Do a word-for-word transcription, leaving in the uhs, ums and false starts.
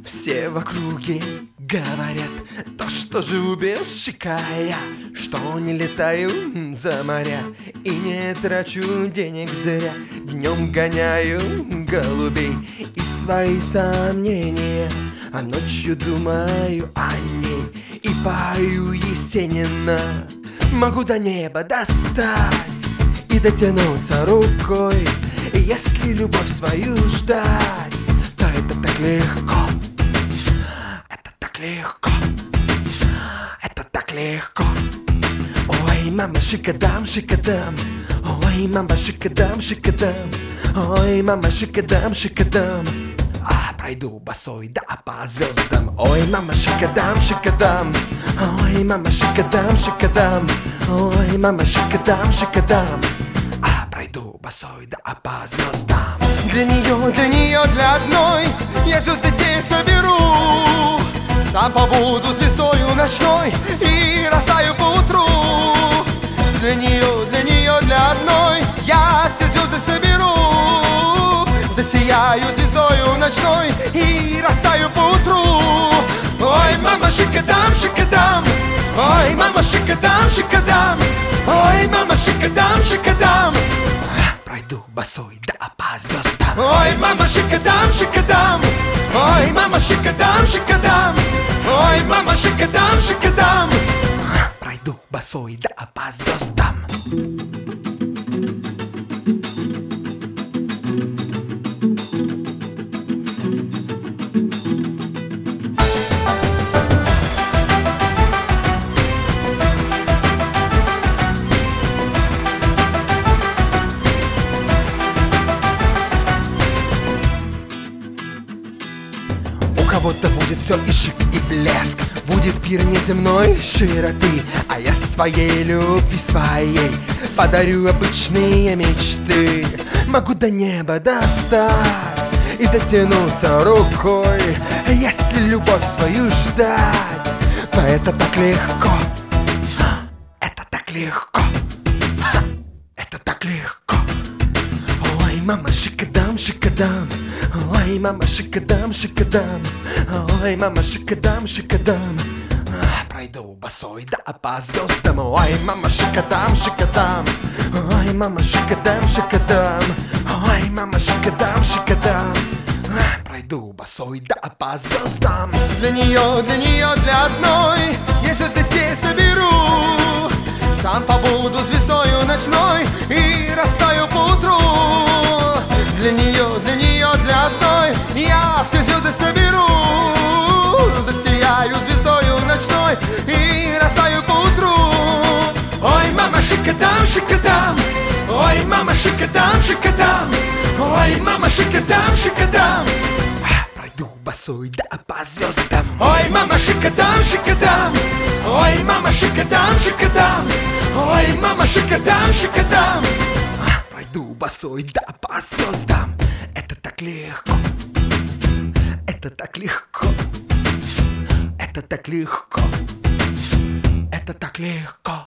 Все в округе говорят то, что жубишь кая, что не летаю за моря и не трачу денег зря. Днем гоняю голубей и свои сомнения, а ночью думаю о ней и пою Есенина. Могу до неба достать и дотянуться рукой, и если любовь свою ждать, то это так легко. Это так легко. Это так легко. Ой, мама, шикадам, шикадам. Ой, мама, шикадам, шикадам. Ой, мама, шикадам, шикадам. А пройду босой, да по звездам. Ой, мама, шикадам, шикадам. Ой, мама, шикадам, шикадам. Ой, мама, шикадам, шикадам. А пройду босой, да по звездам. Для нее, для нее, для одной я звезды те соберу. Сам побуду звездою ночной и растаю поутру. Для нее, для нее, для одной я все звезды соберу. Засияю звездою ночной и растаю поутру. Ой, мама, шикадам, шикадам. Ой, мама, шикадам, шикадам. Ой, мама, шикадам, шикадам. Пройду босой, да по звездам. Ой, мама, шикадам, шикадам. Ой, мама, шикадам, шикадам. Ой, мама, шикадам, шикадам. Пройду босой, да по звездам. У кого-то будет все и шик, и блеск, будет пир неземной широты, а я своей любви своей подарю обычные мечты. Могу до неба достать и дотянуться рукой, если любовь свою ждать, то это так легко. Это так легко. Это так легко. Ой, мама, шикадам, шикадам. Ой, мама, шикадам, шикадам. Ой, мама, шикадам, шикадам. Пройду босой, да по звездам. Ой, мама, шикадам, шикадам. Ой, мама, шикадам, шикадам. Ой, мама, шикадам, шикадам. Пройду босой, да по звездам. Для нее, для нее, для одной я звезды те соберу. Сам побуду звездою ночной и растаю поутру. Для нее, для нее, для одной я все звезды соберу. Засияю звездою ночной и растаю поутру. Ой, мама, шикадам, шикадам. Ой, мама, шикадам, шикадам. Ой, мама, шикадам, шикадам. Пройду босой, да по звездам. Ой, мама, шикадам, шикадам. Ой, мама, шикадам, шикадам. Ой, мама, шикадам, шикадам. Пройду босой, да по звездам. Это так легко. Это так легко. Это так легко. Это так легко.